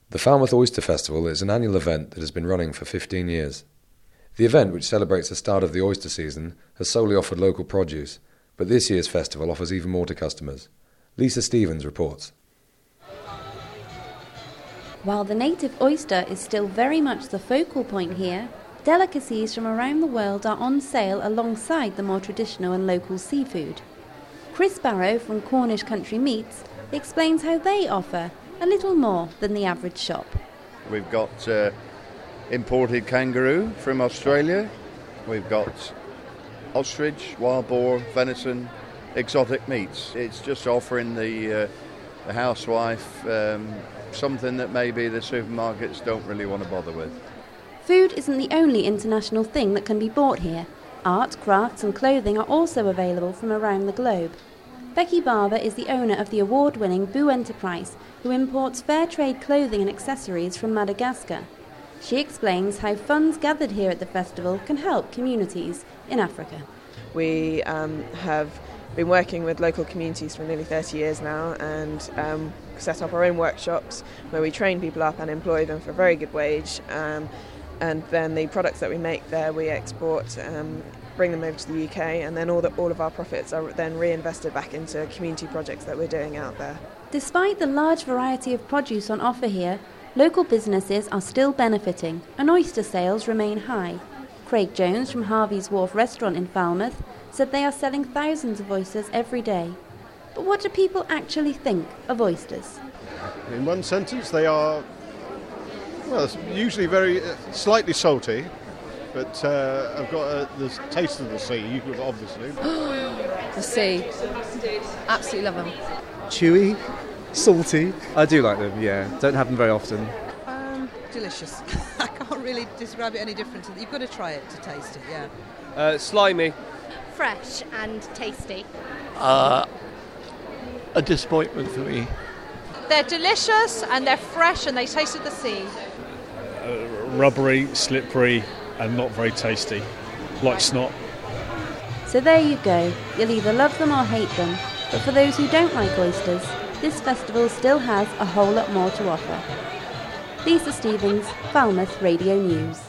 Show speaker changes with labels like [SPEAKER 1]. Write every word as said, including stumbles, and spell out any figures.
[SPEAKER 1] The Falmouth Oyster Festival is an annual event that has been running for fifteen years. The event, which celebrates the start of the oyster season, has solely offered local produce, but this year's festival offers even more to customers. Lisa Stevens reports.
[SPEAKER 2] While the native oyster is still very much the focal point here, delicacies from around the world are on sale alongside the more traditional and local seafood. Chris Barrow from Cornish Country Meats explains how they offer a little more than the average shop.
[SPEAKER 3] We've got uh, imported kangaroo from Australia. We've got ostrich, wild boar, venison, exotic meats. It's just offering the, uh, the housewife um, something that maybe the supermarkets don't really want to bother with.
[SPEAKER 2] Food isn't the only international thing that can be bought here. Art, crafts and clothing are also available from around the globe. Becky Barber is the owner of the award-winning Boo Enterprise, who imports fair trade clothing and accessories from Madagascar. She explains how funds gathered here at the festival can help communities in Africa.
[SPEAKER 4] We um, have been working with local communities for nearly thirty years now and um, set up our own workshops where we train people up and employ them for a very good wage. Um, and then the products that we make there we export, um, bring them over to the U K, and then all, the, all of our profits are then reinvested back into community projects that we're doing out there.
[SPEAKER 2] Despite the large variety of produce on offer here, local businesses are still benefiting and oyster sales remain high. Craig Jones from Harvey's Wharf restaurant in Falmouth said they are selling thousands of oysters every day. But what do people actually think of oysters?
[SPEAKER 5] In one sentence, they are, well, usually very uh, slightly salty, but uh, I've got uh, the taste of the sea, obviously.
[SPEAKER 6] The sea. Absolutely love them.
[SPEAKER 7] Chewy, salty. I do like them, yeah. Don't have them very often.
[SPEAKER 6] Um, delicious. I can't really describe it any different. You've got to try it to taste it, yeah.
[SPEAKER 8] Uh, slimy.
[SPEAKER 9] Fresh and tasty.
[SPEAKER 10] Uh, a disappointment for me.
[SPEAKER 9] They're delicious and they're fresh and they taste of the sea.
[SPEAKER 11] Uh, rubbery, slippery and not very tasty, like snot.
[SPEAKER 2] So there you go. You'll either love them or hate them. But for those who don't like oysters, this festival still has a whole lot more to offer. Lisa Stevens, Falmouth Radio News.